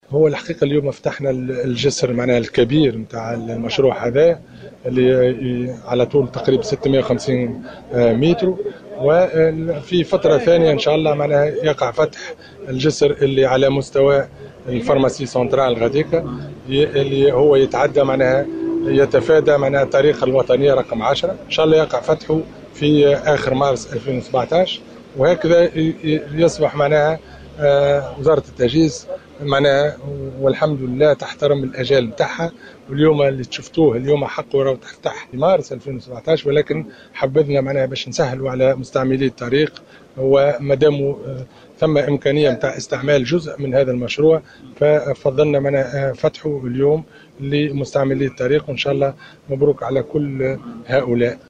هو الحقيقة اليوم فتحنا الجسر معناها الكبير نتاع المشروع هذا اللي على طول تقريبا 650 متر. وفي فترة ثانية إن شاء الله معناها يقع فتح الجسر اللي على مستوى الفارماسي سنترال غاديكا، اللي هو يتعدى معناها يتفادى معناها الطريقة الوطنية رقم 10. إن شاء الله يقع فتحه في آخر مارس 2017، وهكذا يصبح معناها وزارة التجهيز معناها والحمد لله تحترم الأجال نتاعها. واليوم اللي شفتوه اليوم حق وراه تفتح في مارس 2017، ولكن حبذنا معناها باش نسهلوا على مستعملي الطريق، ومادام ثم إمكانية نتاع استعمال جزء من هذا المشروع ففضلنا معناها فتحه اليوم لمستعملي الطريق. وإن شاء الله مبروك على كل هؤلاء.